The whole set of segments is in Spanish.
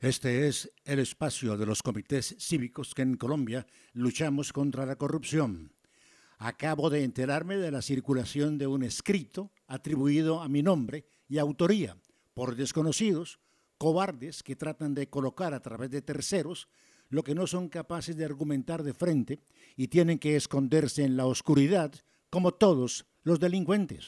Este es el espacio de los comités cívicos que en Colombia luchamos contra la corrupción. Acabo de enterarme de la circulación de un escrito atribuido a mi nombre y autoría por desconocidos, cobardes que tratan de colocar a través de terceros lo que no son capaces de argumentar de frente y tienen que esconderse en la oscuridad como todos los delincuentes.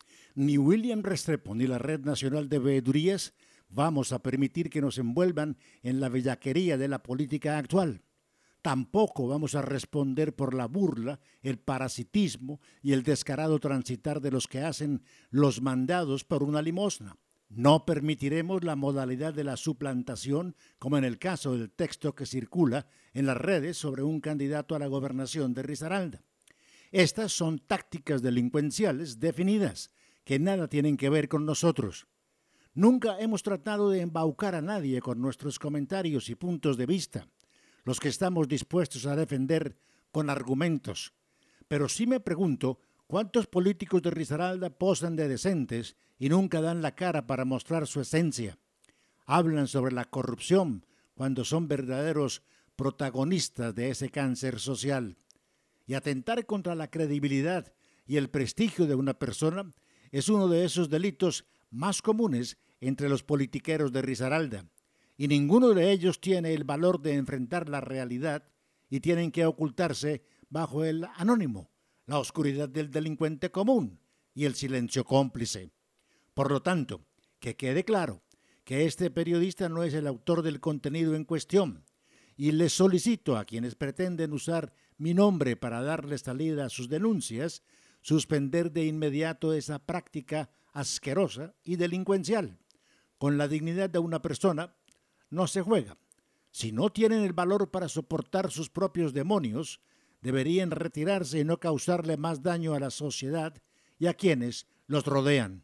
Ni William Restrepo ni la Red Nacional de Veedurías vamos a permitir que nos envuelvan en la bellaquería de la política actual. Tampoco vamos a responder por la burla, el parasitismo y el descarado transitar de los que hacen los mandados por una limosna. No permitiremos la modalidad de la suplantación, como en el caso del texto que circula en las redes sobre un candidato a la gobernación de Risaralda. Estas son tácticas delincuenciales definidas, que nada tienen que ver con nosotros. Nunca hemos tratado de embaucar a nadie con nuestros comentarios y puntos de vista, los que estamos dispuestos a defender con argumentos. Pero sí me pregunto cuántos políticos de Risaralda posan de decentes y nunca dan la cara para mostrar su esencia. Hablan sobre la corrupción cuando son verdaderos protagonistas de ese cáncer social. Y atentar contra la credibilidad y el prestigio de una persona es uno de esos delitos más comunes entre los politiqueros de Risaralda, y ninguno de ellos tiene el valor de enfrentar la realidad y tienen que ocultarse bajo el anónimo, la oscuridad del delincuente común y el silencio cómplice. Por lo tanto, que quede claro que este periodista no es el autor del contenido en cuestión, y les solicito a quienes pretenden usar mi nombre para darle salida a sus denuncias, suspender de inmediato esa práctica asquerosa y delincuencial. Con la dignidad de una persona no se juega. Si no tienen el valor para soportar sus propios demonios, deberían retirarse y no causarle más daño a la sociedad y a quienes los rodean.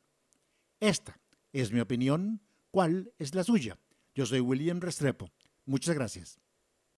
Esta es mi opinión. ¿Cuál es la suya? Yo soy William Restrepo. Muchas gracias.